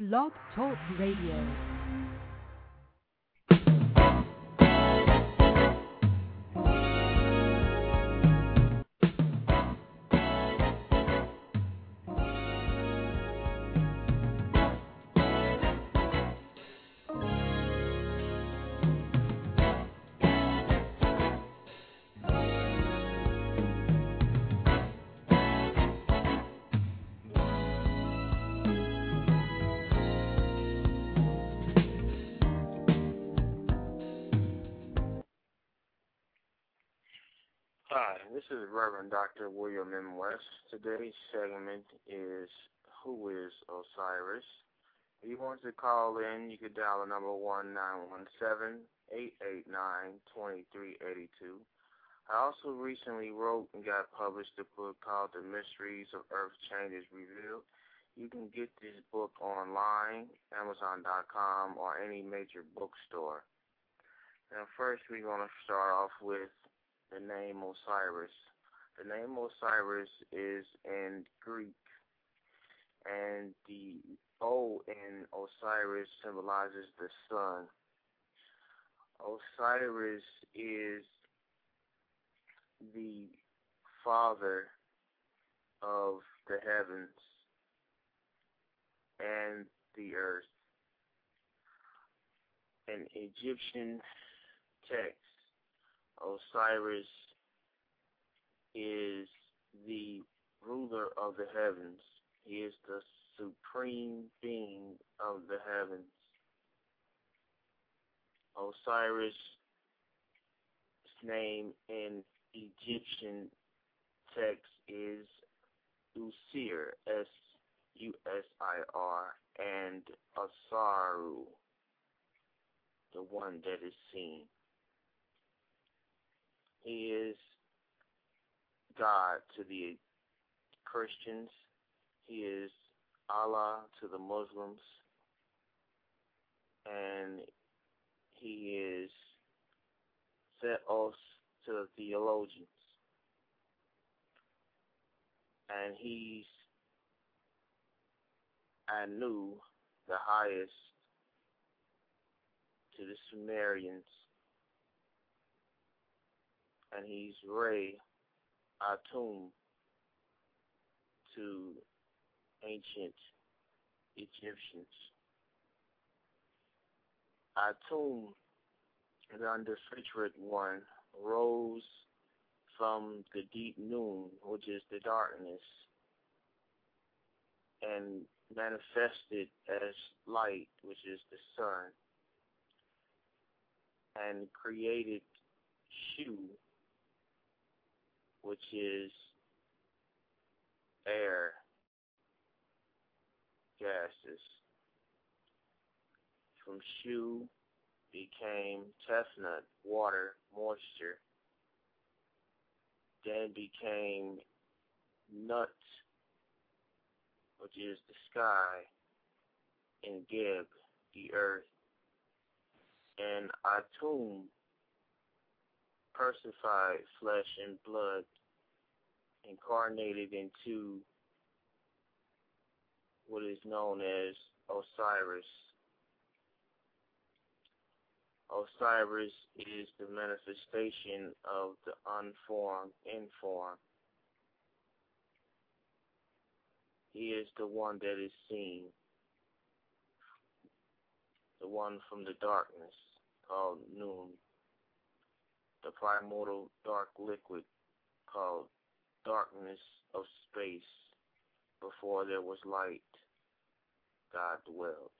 Blog Talk Radio. Hi, this is Reverend Dr. William M. West. Today's segment is Who is Osiris? If you want to call in, you can dial the number 1-917-889-2382. I also recently wrote and got published a book called The Mysteries of Earth Changes Revealed. You can get this book online, Amazon.com, or any major bookstore. Now, first we're going to start off with the name Osiris. The name Osiris is in Greek, and the O in Osiris symbolizes the sun. Osiris is the father of the heavens and the earth. In Egyptian text, Osiris is the ruler of the heavens. He is the supreme being of the heavens. Osiris' name in Egyptian text is Usir, S-U-S-I-R, and Asaru, the one that is seen. He is God to the Christians. He is Allah to the Muslims. And he is Theos to the theologians. And he's Anu, the highest, to the Sumerians. And he's Re, Atum, to ancient Egyptians. Atum, the undifferentiated one, rose from the deep noon, which is the darkness, and manifested as light, which is the sun, and created Shu, which is air, gases. From Shu became Tefnut, water, moisture. Then became Nut, which is the sky, and Geb, the earth. And Atum, personified flesh and blood, incarnated into what is known as Osiris. Osiris is the manifestation of the unformed in form. He is the one that is seen, the one from the darkness called Noon, the primordial dark liquid called darkness of space. Before there was light, God dwelled.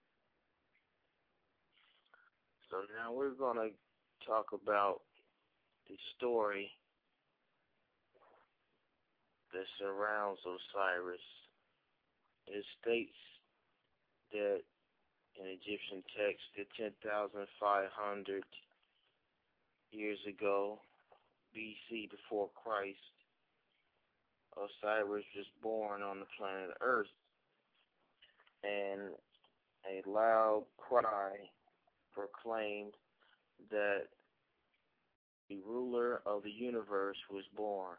So now we're going to talk about the story that surrounds Osiris. It states that in Egyptian text that 10,500 years ago, BC, before Christ, Osiris was born on the planet Earth, and a loud cry proclaimed that the ruler of the universe was born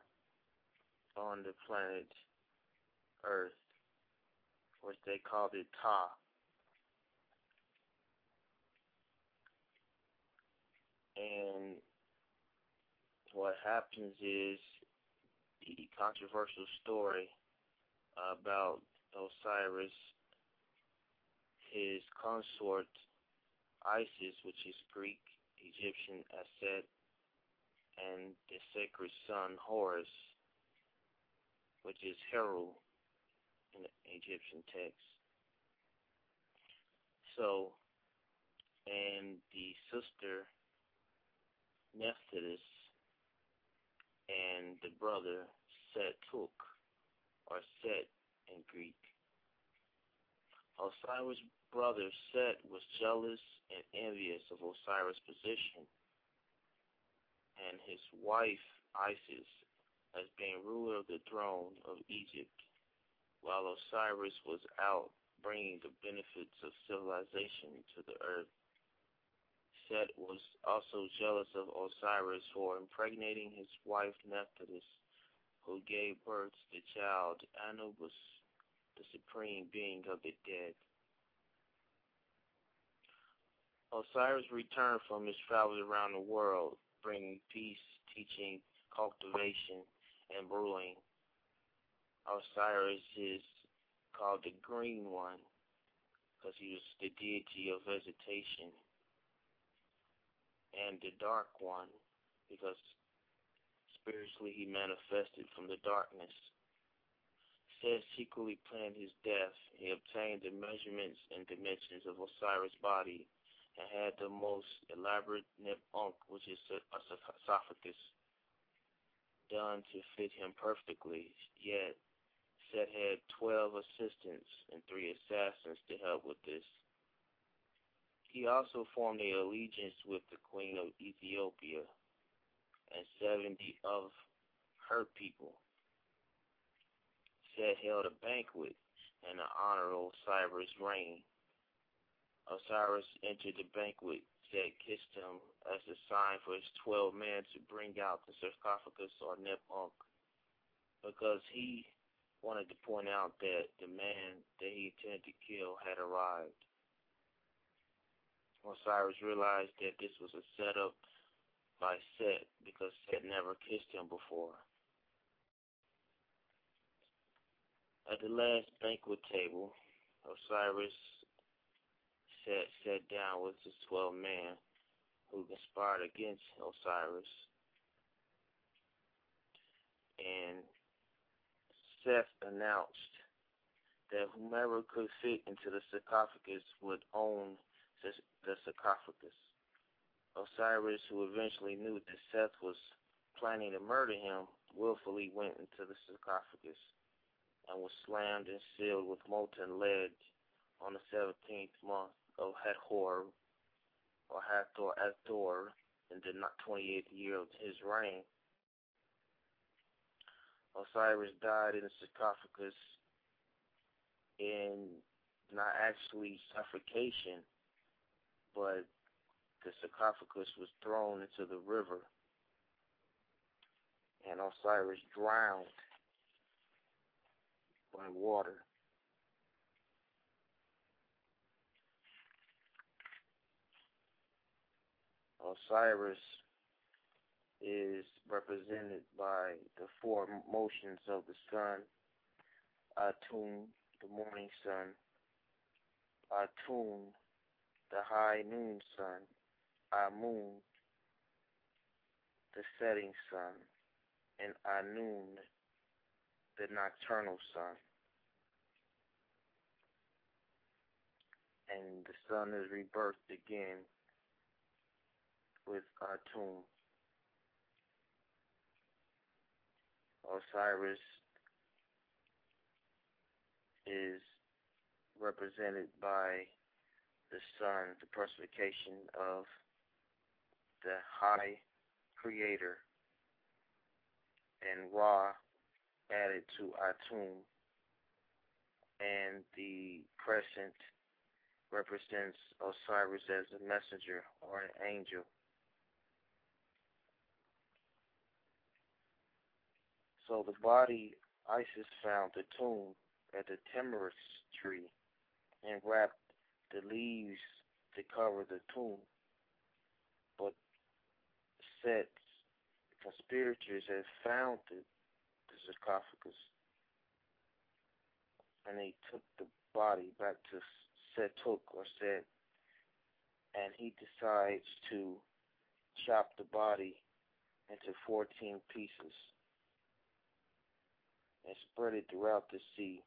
on the planet Earth, which they called it Ta. And what happens is the controversial story about Osiris, his consort Isis, which is Greek, Egyptian Aset, and the sacred son Horus, which is Heru in the Egyptian text. So, and the sister Nephthys and the brother Setuk, or Set in Greek. Osiris' brother Set was jealous and envious of Osiris' position and his wife Isis as being ruler of the throne of Egypt, while Osiris was out bringing the benefits of civilization to the earth. Set was also jealous of Osiris for impregnating his wife Nephthys, who gave birth to the child Anubis, the supreme being of the dead. Osiris returned from his travels around the world, bringing peace, teaching, cultivation, and ruling. Osiris is called the Green One because he was the deity of vegetation, and the Dark One because spiritually he manifested from the darkness. Set secretly planned his death. He obtained the measurements and dimensions of Osiris' body and had the most elaborate nip-unk, which is a sarcophagus, done to fit him perfectly. Yet Set had 12 assistants and 3 assassins to help with this. He also formed an allegiance with the Queen of Ethiopia and 70 of her people. Set held a banquet in honor of Osiris' reign. Osiris entered the banquet. Set kissed him as a sign for his 12 men to bring out the sarcophagus or nip-unk, because he wanted to point out that the man that he intended to kill had arrived. Osiris realized that this was a setup by Set because Set never kissed him before. At the last banquet table, Osiris sat down with his 12 men who conspired against Osiris. And Seth announced that whomever could fit into the sarcophagus would own the sarcophagus. Osiris, who eventually knew that Seth was planning to murder him, willfully went into the sarcophagus and was slammed and sealed with molten lead on the 17th month of Hathor, or Hathor, in the 28th year of his reign. Osiris died in the sarcophagus in not actually suffocation, but the sarcophagus was thrown into the river, and Osiris drowned by water. Osiris is represented by the 4 motions of the sun: Atum, the morning sun; Atum, the high noon sun; Amun, the setting sun; and Anun, the nocturnal sun. And the sun is rebirthed again with Atum. Osiris is represented by the sun, the personification of the high creator, and Ra added to Atum, and the crescent represents Osiris as a messenger or an angel. So the body, Isis found the tomb at the tamarisk tree and wrapped the leaves to cover the tomb. But Set's conspirators had found the sarcophagus, and they took the body back to Setuk or Set, and he decides to chop the body into 14 pieces and spread it throughout the sea.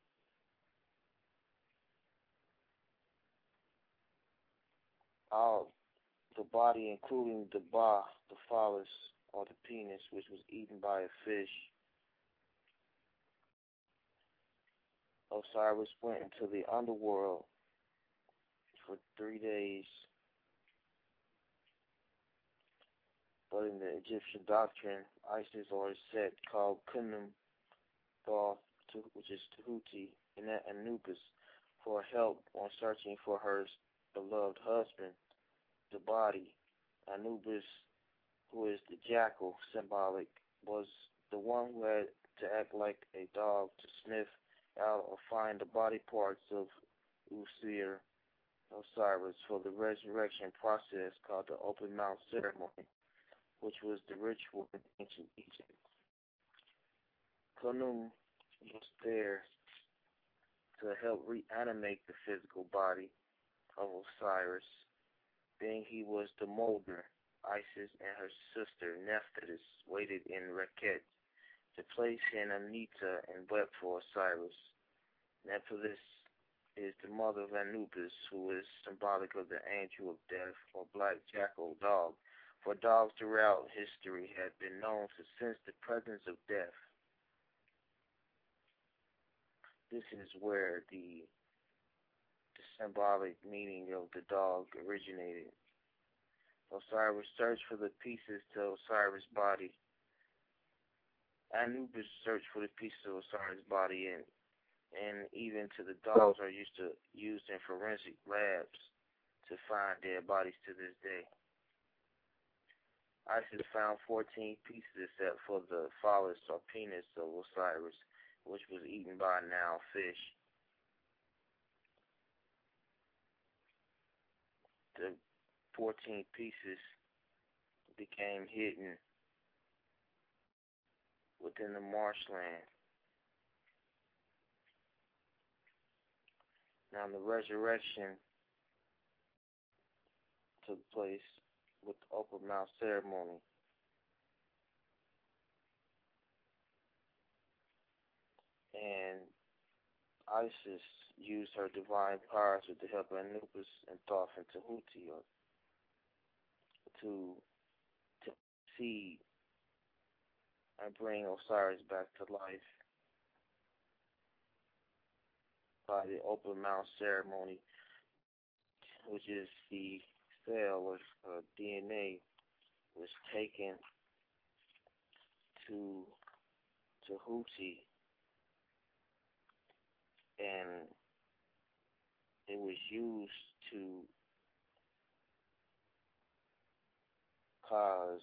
All the body, including the ba, the phallus, or the penis, which was eaten by a fish. Osiris went into the underworld for 3 days. But in the Egyptian doctrine, Isis or Set called Khnum, Thoth, which is Tahuti, and Anubis, for help on searching for her beloved husband, the body. Anubis, who is the jackal, symbolic, was the one who had to act like a dog to sniff out or find the body parts of Usir, Osiris, for the resurrection process called the open mouth ceremony, which was the ritual in ancient Egypt. Khnum was there to help reanimate the physical body of Osiris, being he was the molder. Isis and her sister Nephthys waited in Reket to place in Amnita and wept for Osiris. Nephthys is the mother of Anubis, who is symbolic of the angel of death or black jackal dog, for dogs throughout history have been known to sense the presence of death. This is where the symbolic meaning of the dog originated. Osiris searched for the pieces to Osiris' body. Anubis searched for the pieces of Osiris' body, and even to the dogs are used in forensic labs to find dead bodies to this day. Isis found 14 pieces except for the phallus or penis of Osiris, which was eaten by a Nile fish. The 14 pieces became hidden within the marshland. Now the resurrection took place with the open mouth ceremony. And Isis used her divine powers with the help of Anubis and Thoth and Tahuti to seed and bring Osiris back to life by the open mouth ceremony, which is the cell of DNA was taken to Tahuti, and it was used to cause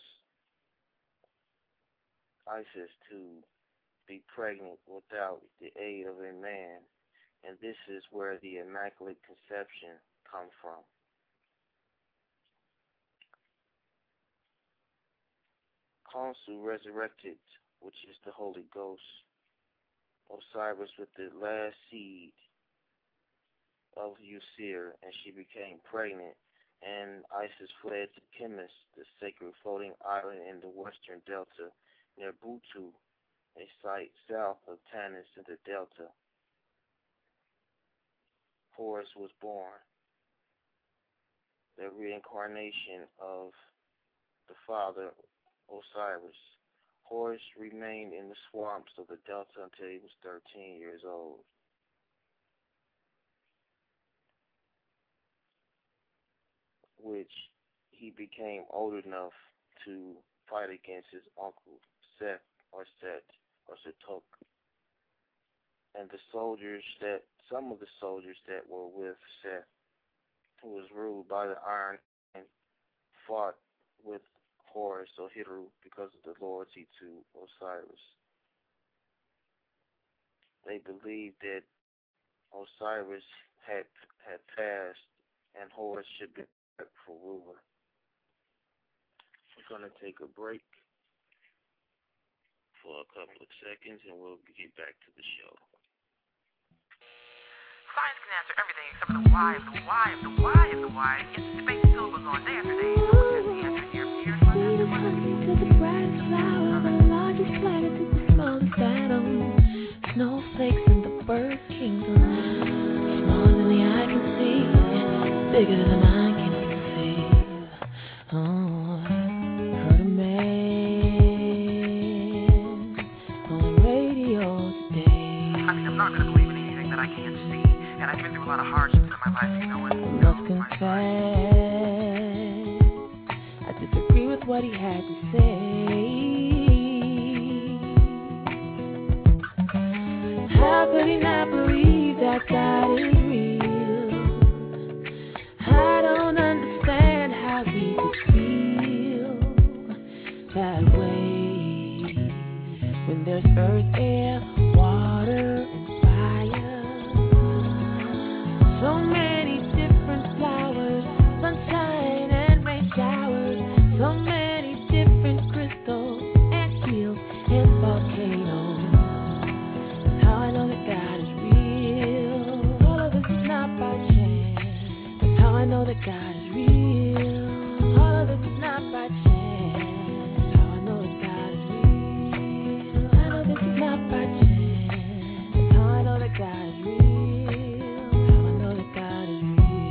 Isis to be pregnant without the aid of a man, and this is where the Immaculate Conception comes from. Khonsu resurrected, which is the Holy Ghost, Osiris with the last seed of Usir, and she became pregnant, and Isis fled to Chemis, the sacred floating island in the western delta near Butu, a site south of Tanis in the delta. Horus was born, the reincarnation of the father Osiris. Horus remained in the swamps of the delta until he was 13 years old. Which he became old enough to fight against his uncle Seth or Setuk. And some of the soldiers that were with Seth, who was ruled by the Iron Man, fought with Horus or Hiru because of the loyalty to Osiris. They believed that Osiris had passed and Horus should be for ruler. going to take a break for a couple of seconds, and we'll get back to the show. Science can answer everything except for the why of the why of the why of the why. It's the debate still goes on day after day. No one has the answer here. Fears, to the brightest flower, the largest planet to the smallest atom. Snowflakes in the bird kingdom. Smaller than the eye can see, bigger than the mind can conceive. Oh, I heard a man on the radio today. I mean, I'm not going to believe in anything that I can't see. And I've been through a lot of hardships in my life, you know. Must confess, I disagree with what he had to say. How could he not believe that God is real? I don't understand how he could feel that way when there's earth, air, water, and fire. So many different flowers, sunshine and rain showers. So many different crystals and hills and volcanoes. That's how I know that God is real. All of this is not by chance. That's how I know that God is real. All of this is not by chance. That's how I know that God is real. I know this is not by chance. That's how I know that God is real. How I know that God is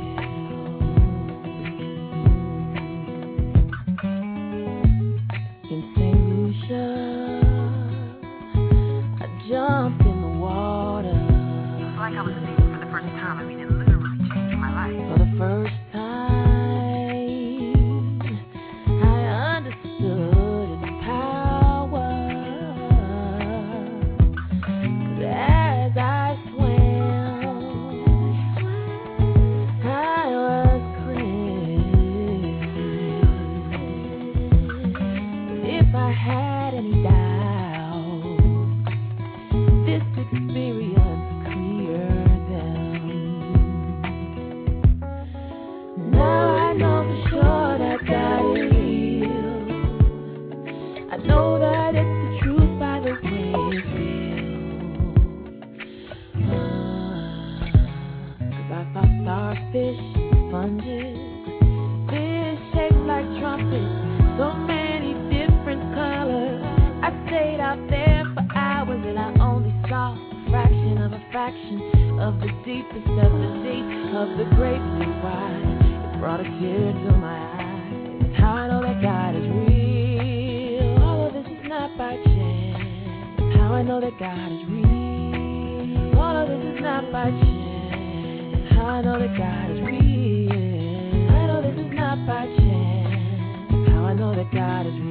real. In St. Lucia, I jumped in the water. It's like I was seeing for the first time. I mean, it literally changed my life. For the first time, I understood its power. 'Cause as I swam, I was cleansed. If I had any doubt, this experience cleared them. Now I know for sure that God is real. I know that it's the truth by the way it feels. 'Cause I saw starfish, sponges, fish shaped like trumpets, so many different colors. I stayed out there for hours and I only saw a fraction of the deepest of the deep of the great blue wide. It brought a tear to my eye. It's how I know that God is real. All of this is not by chance. It's how I know that God is real. All of this is not by chance. It's how I know that God is real. I know this is not by chance. It's how I know that God is real.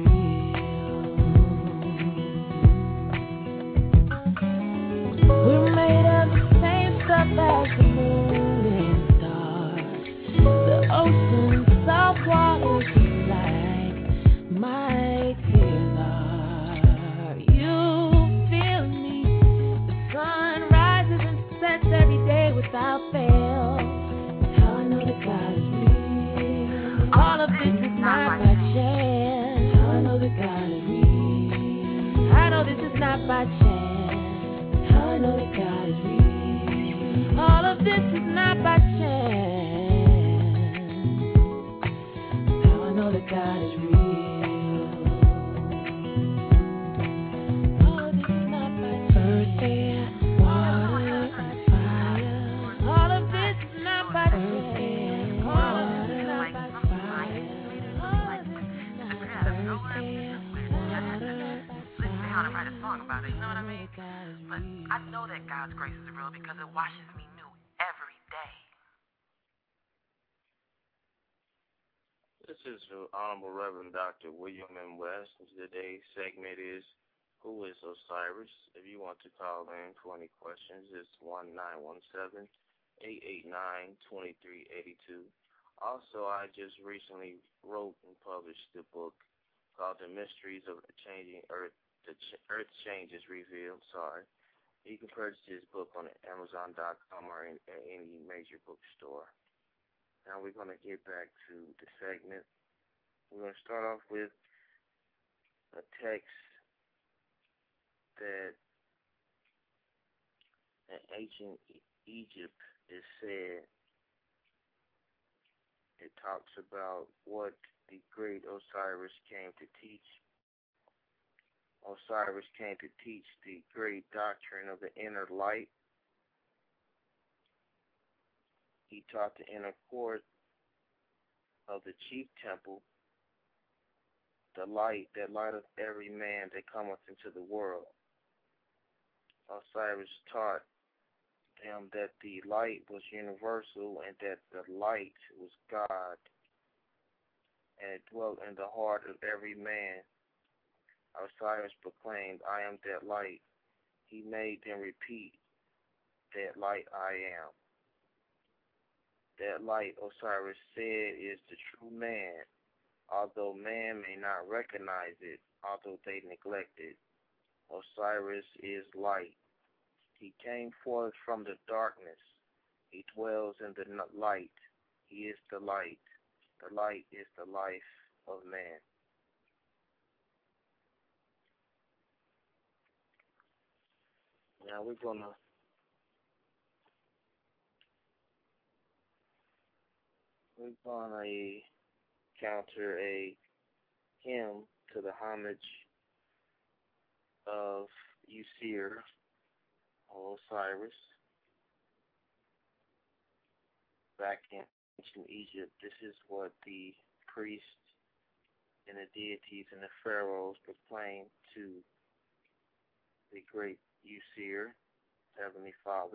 We're made of the same stuff as the moon and stars. The ocean, salt water, just like my tears are. You feel me? The sun rises and sets every day without fail. That's how I know that God is real. All of this is not by chance. How I know that God is real. I know this is not by chance. How I know that God is real. All of this is not by chance. How I know that God is real. All of this is not by chance. Earth, air, water, and fire. All of this is not by chance. All of this is not by fire. All of this is not by earth, air, water, and How to write a fire. song about it, you know what I mean? God is But real. I know that God's grace is real because it washes me new every day. This is Honorable Reverend Dr. William M. West. Today's segment is Who is Osiris? If you want to call in for any questions, it's 1917-889-2382. Also, I just recently wrote and published the book called The Mysteries of Changing Earth. Earth Changes Revealed. You can purchase this book on Amazon.com or at any major bookstore. Now we're going to get back to the segment. We're going to start off with a text that in ancient Egypt is said. It talks about what the great Osiris came to teach. Osiris came to teach the great doctrine of the inner light. He taught the inner court of the chief temple, the light that lighteth every man that cometh into the world. Osiris taught them that the light was universal and that the light was God, and it dwelt in the heart of every man. Osiris proclaimed, I am that light. He made them repeat, that light I am. That light, Osiris said, is the true man, although man may not recognize it, although they neglect it. Osiris is light. He came forth from the darkness. He dwells in the light. He is the light. The light is the life of man. Now we're gonna counter a hymn to the homage of Usir, Osiris. Back in ancient Egypt, this is what the priests and the deities and the pharaohs proclaimed to the great Usir, Heavenly Father.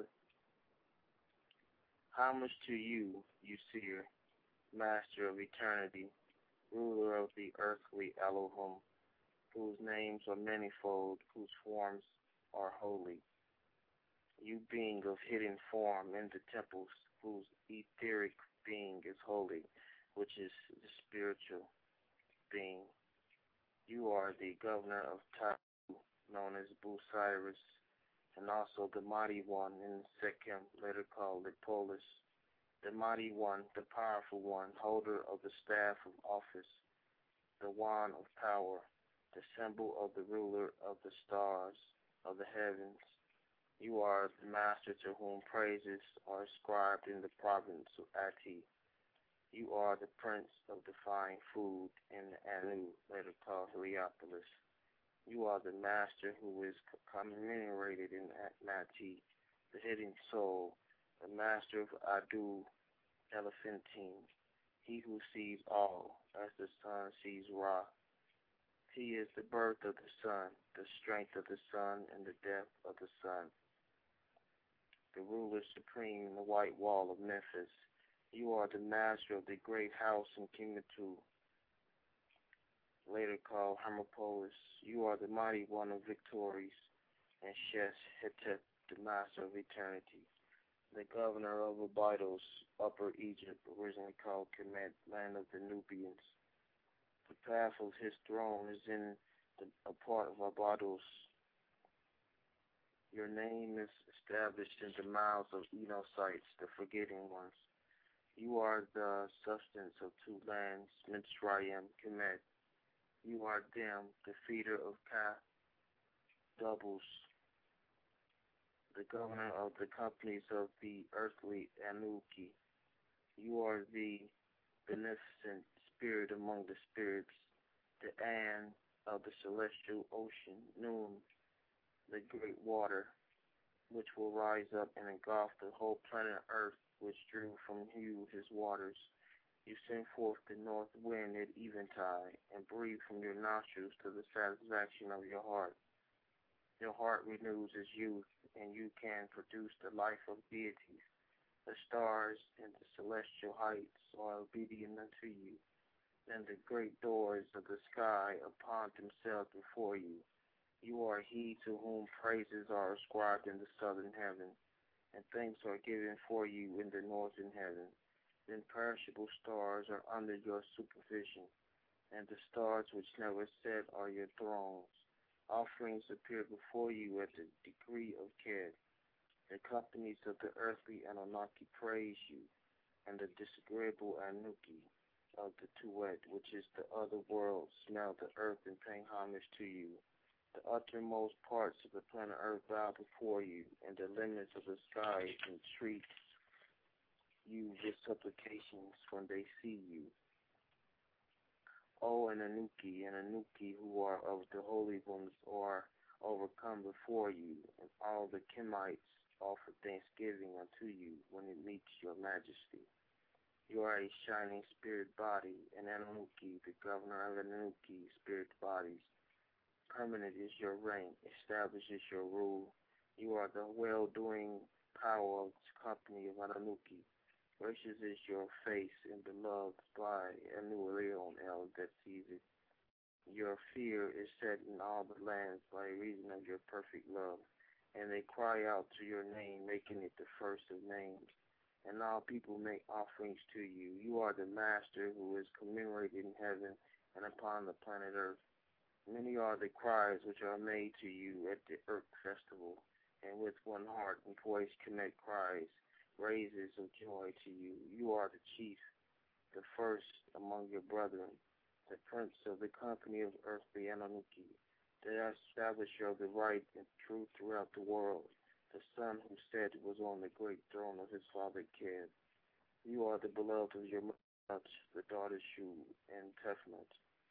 Homage to you, Usir, Master of eternity, ruler of the earthly Elohim, whose names are manifold, whose forms are holy. You being of hidden form in the temples, whose etheric being is holy, which is the spiritual being. You are the governor of Tabu, known as Busiris, and also the mighty one in Sekhem, later called Lipolis. The mighty one, the powerful one, holder of the staff of office, the wand of power, the symbol of the ruler of the stars of the heavens. You are the master to whom praises are ascribed in the province of Ati. You are the prince of the fine food in Anu, later called Heliopolis. You are the master who is commemorated in Nati, the hidden soul, the master of Adu, Elephantine, he who sees all, as the sun sees Ra. He is the birth of the sun, the strength of the sun, and the death of the sun. The ruler supreme in the white wall of Memphis. You are the master of the great house in Kimatu, later called Hermopolis. You are the mighty one of victories, and Shes-Hetep, the master of eternity. The governor of Abydos, Upper Egypt, originally called Kemet, land of the Nubians. The path of his throne is in a part of Abydos. Your name is established in the mouths of Enosites, the forgetting ones. You are the substance of two lands, Mitzrayim, Kemet. You are them, the feeder of Ka, doubles, the governor of the companies of the earthly Anuki. You are the beneficent spirit among the spirits, the An of the celestial ocean, Noon, the great water, which will rise up and engulf the whole planet Earth, which drew from you his waters. You send forth the north wind at eventide, and breathe from your nostrils to the satisfaction of your heart. Your heart renews its youth, and you can produce the life of deities. The stars and the celestial heights are obedient unto you, and the great doors of the sky upon themselves before you. You are he to whom praises are ascribed in the southern heaven, and thanks are given for you in the northern heaven. The imperishable stars are under your supervision, and the stars which never set are your thrones. Offerings appear before you at the decree of Ked. The companies of the earthly Anunnaki praise you, and the disagreeable Anuki, of the Tuet, which is the other world, smell the earth and pay homage to you. The uttermost parts of the planet Earth bow before you, and the limits of the skies entreat you with supplications when they see you. O Anunnaki, who are of the holy ones, are overcome before you, and all the Kemites offer thanksgiving unto you when it meets your majesty. You are a shining spirit body, and Anunnaki, the governor of Anunnaki spirit bodies. Permanent is your reign, established is your rule. You are the well-doing power of the company of Anunnaki. Gracious is your face and beloved by Anu-Elion El that sees it. Your fear is set in all the lands by reason of your perfect love, and they cry out to your name, making it the first of names. And all people make offerings to you. You are the master who is commemorated in heaven and upon the planet Earth. Many are the cries which are made to you at the Earth Festival, and with one heart and voice connect cries, raises of joy to you. You are the chief, the first among your brethren, the prince of the company of earthly Anunnaki, the establisher of the right and truth throughout the world, the son who said was on the great throne of his father Keb. You are the beloved of your mother, the daughter Shu and Tefnut,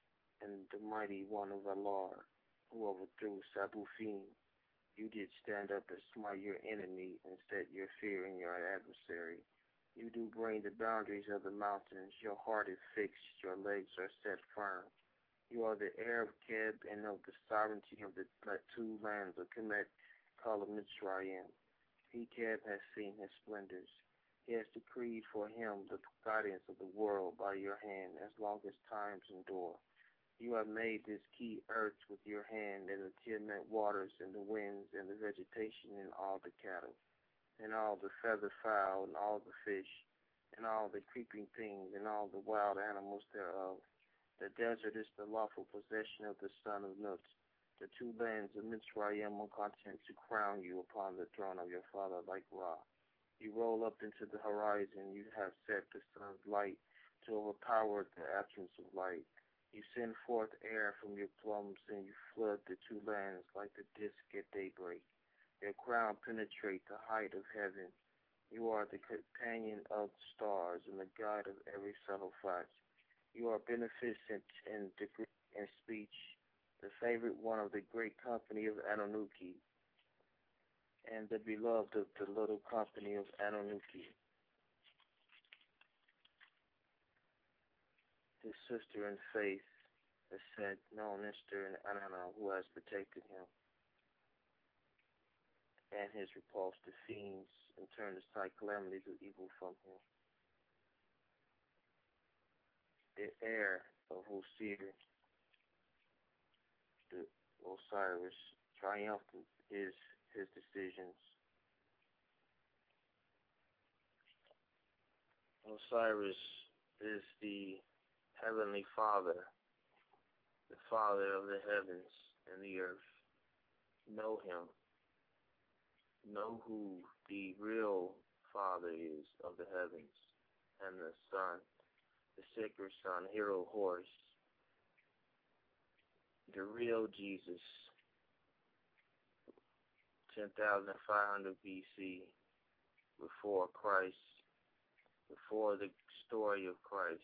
and the mighty one of Allah, who overthrew Sabufim. You did stand up and smite your enemy and set your fear in your adversary. You do bring the boundaries of the mountains. Your heart is fixed. Your legs are set firm. You are the heir of Keb and of the sovereignty of the two lands of Kemet, called Mitzrayim. He, Keb, has seen his splendors. He has decreed for him the guidance of the world by your hand as long as times endure. You have made this key earth with your hand, and the Tiamat waters, and the winds, and the vegetation, and all the cattle, and all the feathered fowl, and all the fish, and all the creeping things, and all the wild animals thereof. The desert is the lawful possession of the son of Nut. The two lands of Mitzrayim are content to crown you upon the throne of your father like Ra. You roll up into the horizon. You have set the sun's light to overpower the absence of light. You send forth air from your plums, and you flood the two lands like the disk at daybreak. Your crown penetrates the height of heaven. You are the companion of the stars and the guide of every subtle fact. You are beneficent in degree and speech, the favorite one of the great company of Anunnaki, and the beloved of the little company of Anunnaki. His sister in faith has said, no, Mr. and Anana, who has protected him, and has repulsed the fiends and turned aside calamities of evil from him. The heir of Osir, the Osiris, triumphant is his decisions. Osiris is the Heavenly Father, the Father of the heavens and the earth. Know him. Know who the real Father is of the heavens and the Son, the sacred Son, hero horse, the real Jesus, 10,500 BC, before Christ, before the story of Christ.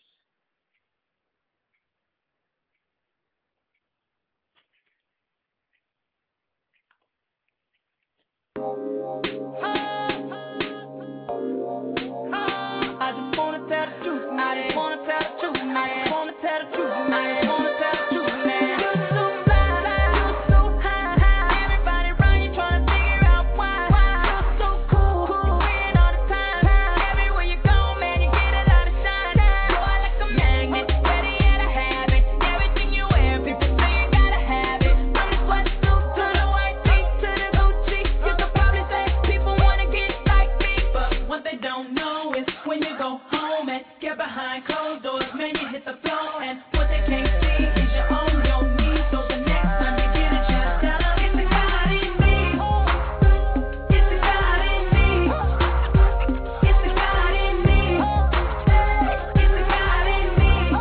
I just wanna tell the truth, I just wanna tell the truth, I just wanna tell the truth, I just wanna tell the truth, man. You're so fly, you're so high, everybody around you trying to figure out why. You're so cool, you win all the time, everywhere you go, man, you get a lot of shine. Boy, like a magnet, ready to have it, everything you wear, people say you gotta have it. From the sweatsuit to the white tee to the Gucci, you could probably say people wanna get like me, but what they don't know is when you go home and get behind closed doors, man, you hit the floor, and what they can't see is you own your knees. So the next time you get a chance, tell them it's the God in me. It's the God in me. It's the God in me. It's the God in me.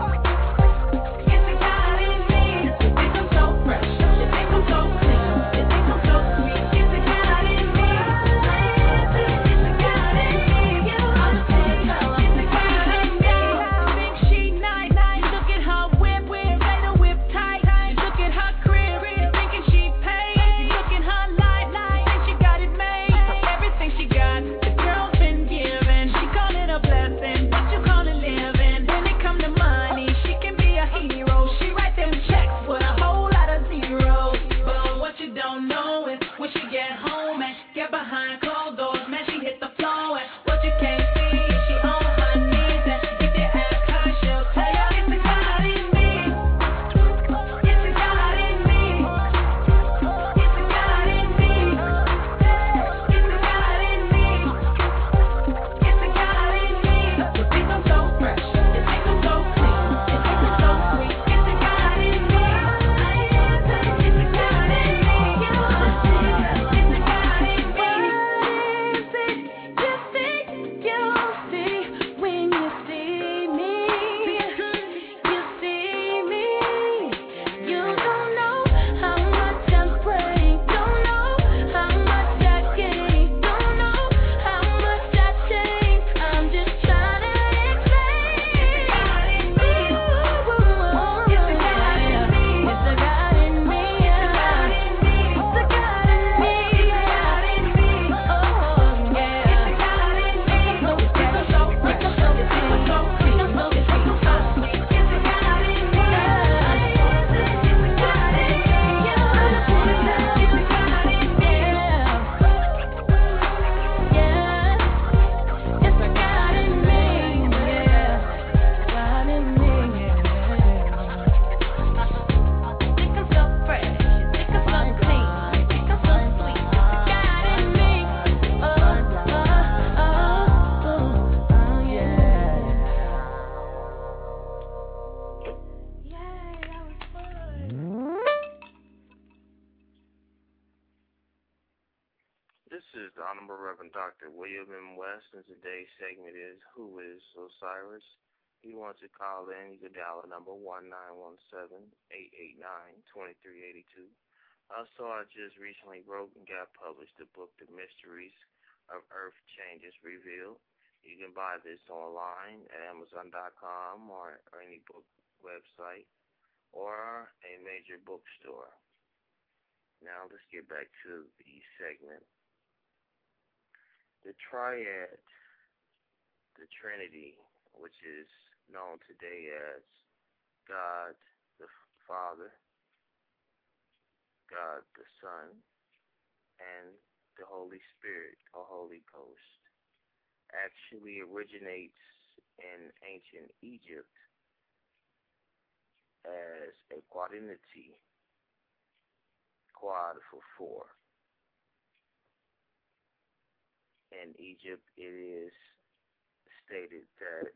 Dr. William M. West, and today's segment is Who is Osiris? If you want to call in, you can dial number 1-917-889-2382. Also, I just recently wrote and got published the book, The Mysteries of Earth Changes Revealed. You can buy this online at Amazon.com or any book website or a major bookstore. Now let's get back to the segment. The Triad, the Trinity, which is known today as God the Father, God the Son, and the Holy Spirit or Holy Ghost, actually originates in ancient Egypt as a quadrinity, quad for four. In Egypt, it is stated that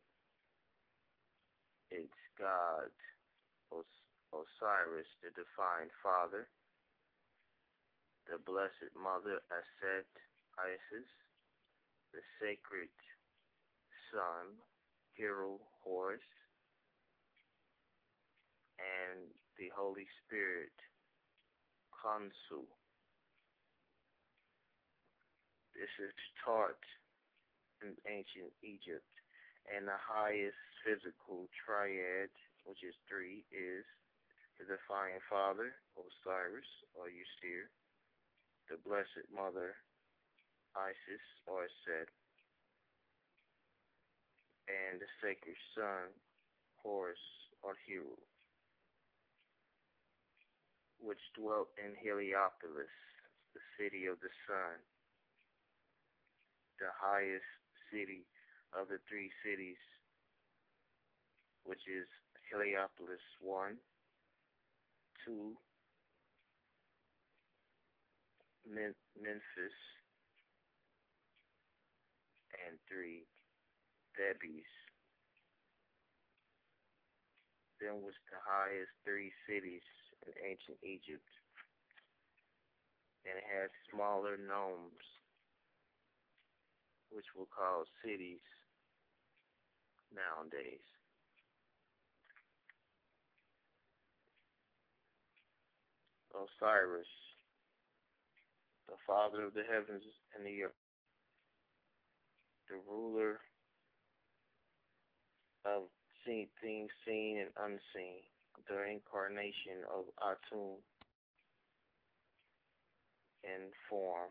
it's God, Osiris, the divine Father, the Blessed Mother, Aset, Isis, the Sacred Son, Hero, Horus, and the Holy Spirit, Khonsu. This is taught in ancient Egypt, and the highest physical triad, which is three, is the Divine Father, Osiris, or Ysir, the Blessed Mother, Isis, or Set, and the Sacred Son, Horus, or Hero, which dwelt in Heliopolis, the city of the sun, the highest city of the three cities, which is Heliopolis 1, 2, Memphis, and 3, Thebes. Then was the highest three cities in ancient Egypt, and it had smaller gnomes, which we'll call cities nowadays. Osiris, the Father of the heavens and the earth, the ruler of things seen and unseen, the incarnation of Atum in form.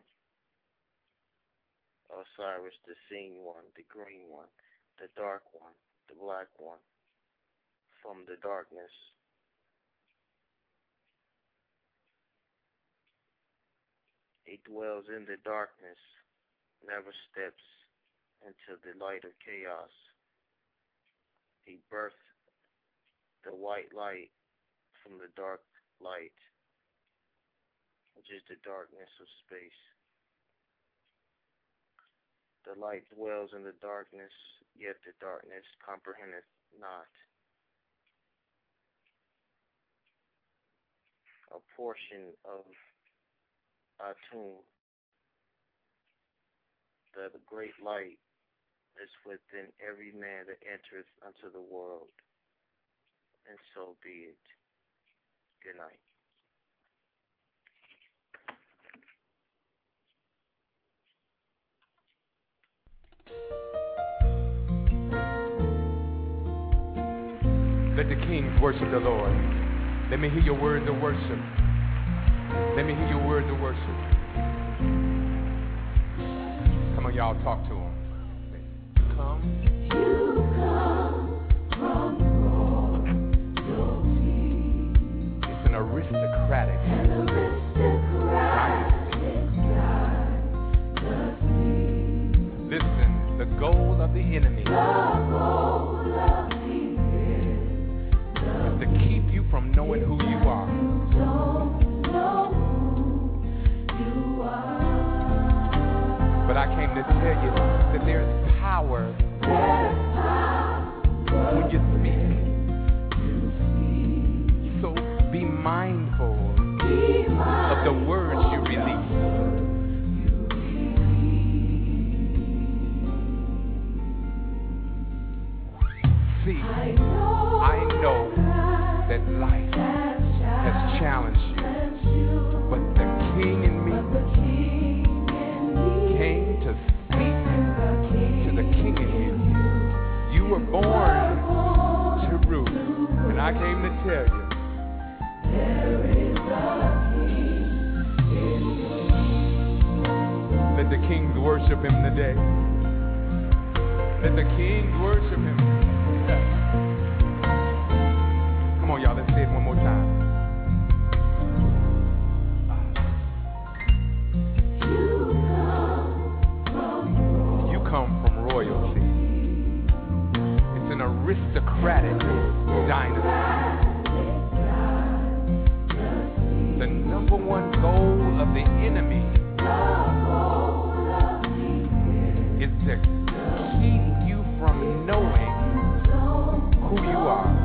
Osiris, the seen one, the green one, the dark one, the black one, from the darkness. He dwells in the darkness, never steps into the light of chaos. He birthed the white light from the dark light, which is the darkness of space. The light dwells in the darkness, yet the darkness comprehendeth not. A portion of Atum, the great light, is within every man that entereth unto the world. And so be it. Good night. Let the kings worship the Lord. Let me hear your words of worship. Let me hear your words of worship. Come on, y'all, talk to him. You come from royalty. It's an aristocratic dynasty. Listen, the goal of the enemy is to keep you from knowing who you are. But I came to tell you See, I know that life has challenged you, but the King in me came to speak to the King in you. You were born to rule, and I came to tell you, there is a King in you. Let the kings worship him today. Let the kings worship him. Come on, y'all, let's say it one more time. You come from royalty. It's an aristocratic dynasty. The number one goal of the enemy is to keep you from knowing who you are.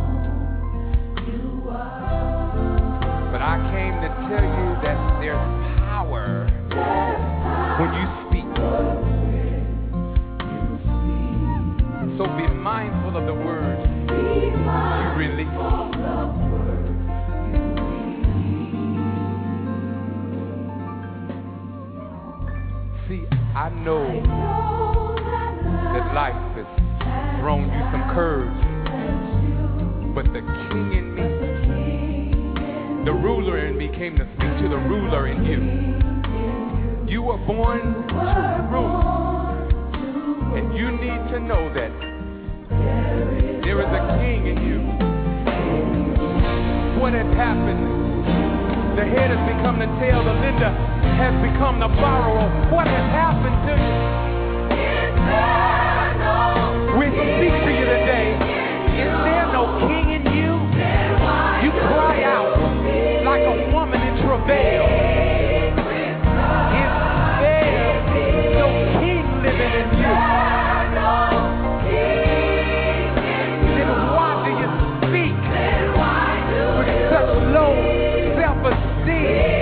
But I came to tell you that there's power when you speak. So be mindful of the words you release. See, I know that life has thrown you some curves, but the King in me, the ruler in me, came to speak to the ruler in you. You were born to rule, and you need to know that there is a King in you. What has happened? The head has become the tail, the lender has become the borrower. What has happened to you? We speak to you today. Is there no King in you? You cry out like a woman in travail. Is there no King living in you? Then why do you speak with such low self-esteem?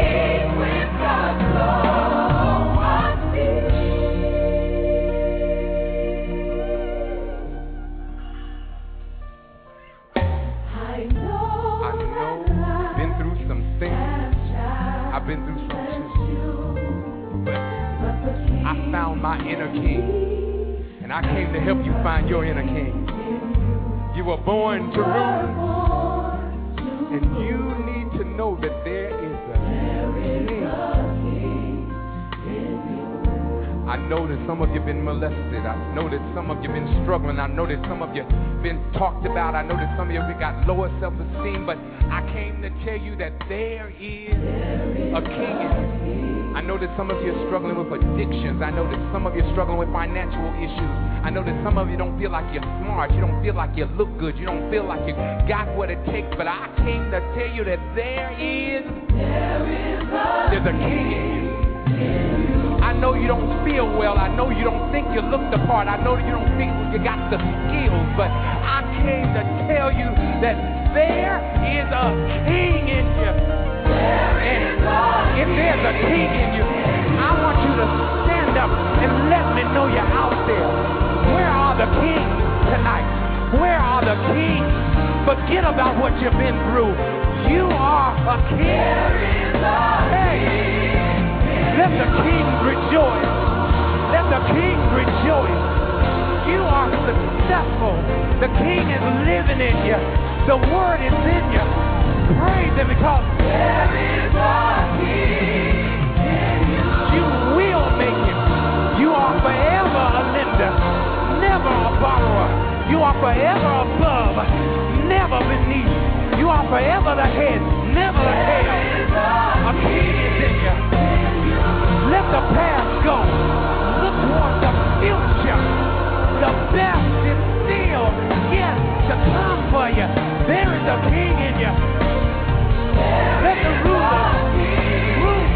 I've been through some too, but I found my inner King, and I came to help you find your inner King. You were born to rule, and you need to know that there is a King. I know that some of you have been molested. I know that some of you have been struggling. I know that some of you have been talked about. I know that some of you have got lower self-esteem, but I came to tell you that there is a King in you. I know that some of you are struggling with addictions. I know that some of you are struggling with financial issues. I know that some of you don't feel like you're smart. You don't feel like you look good. You don't feel like you got what it takes. But I came to tell you that there's a King in you. I know you don't feel well. I know you don't think you look the part. I know that you don't think you got the skills. But I came to tell you that there is a King in you. And if there's a King in you, I want you to stand up and let me know you're out there. Where are the kings tonight? Where are the kings? Forget about what you've been through. You are a king. Hey. Let the king rejoice. Let the king rejoice. You are successful. The king is living in you. The word is in you. Praise him because there is a king in you. You will make it. You are forever a lender, never a borrower. You are forever above, never beneath. You are forever the head, never the tail. A king is in you. Let the past go. Look towards the future. The best is still yet to come for you. There is a king in you. Let the ruler rule.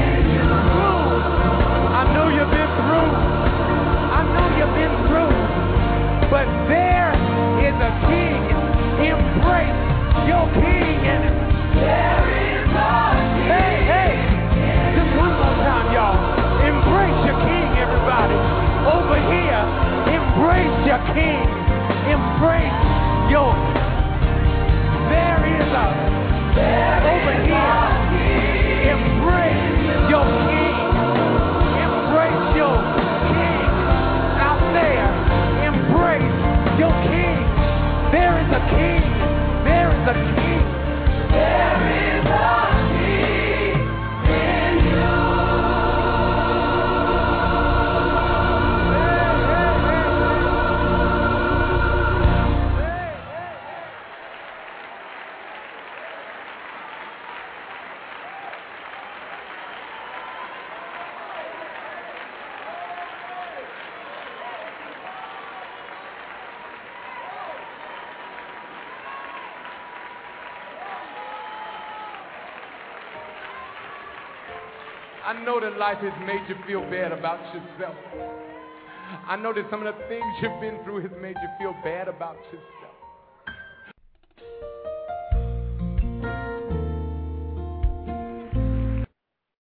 I know you've been through. I know you've been through. But there is a king. Embrace your king in it. There is a king. Hey, hey. Just one more time, y'all. Embrace your king, everybody. Over here, embrace your king. Embrace a king. There is a king. There is a king in you. I know that life has made you feel bad about yourself. I know that some of the things you've been through has made you feel bad about yourself.